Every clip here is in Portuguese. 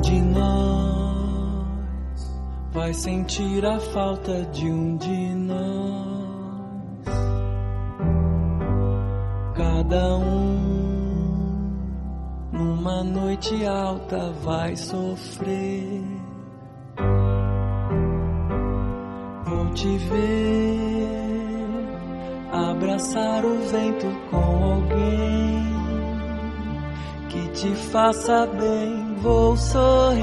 de nós vai sentir a falta de um de nós? Cada um numa noite alta vai sofrer. Vou te ver abraçar o vento com alguém que te faça bem. Vou sorrir,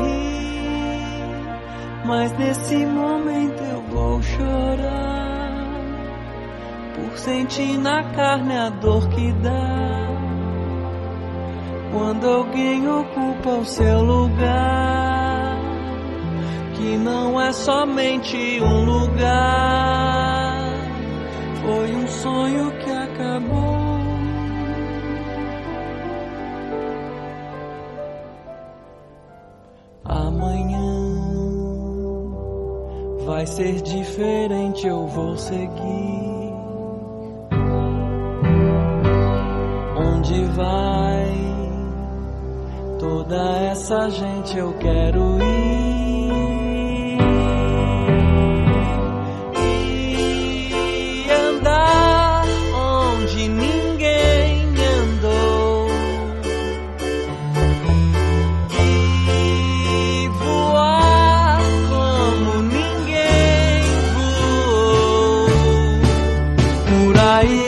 mas nesse momento eu vou chorar por sentir na carne a dor que dá quando alguém ocupa o seu lugar, que não é somente um lugar, foi um sonho que acabou. Amanhã vai ser diferente, eu vou seguir. Onde vai toda essa gente eu quero ir. E andar onde ninguém andou. E voar como ninguém voou. Por aí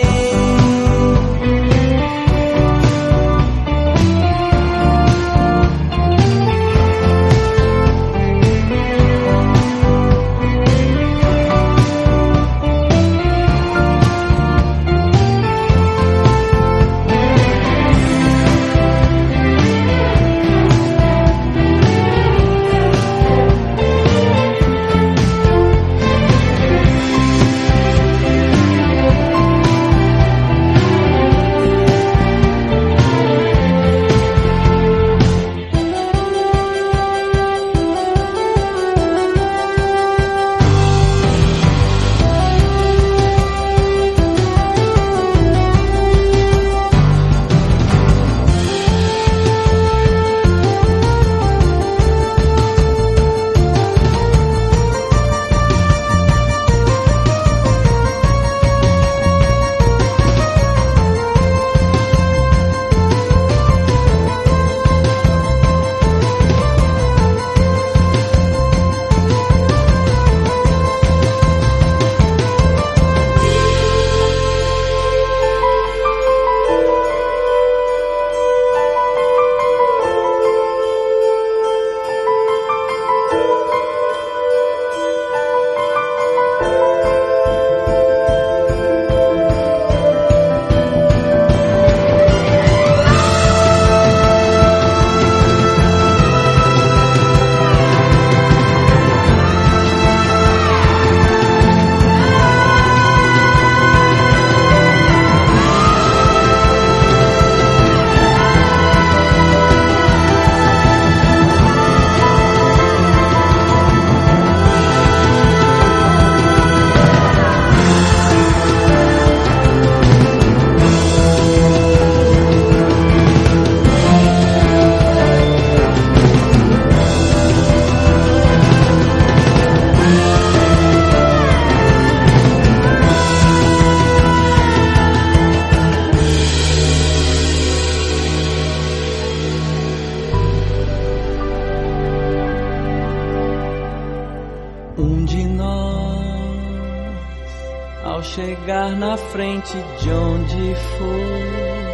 chegar na frente de onde for,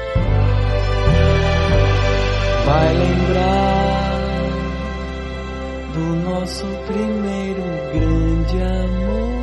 vai lembrar do nosso primeiro grande amor.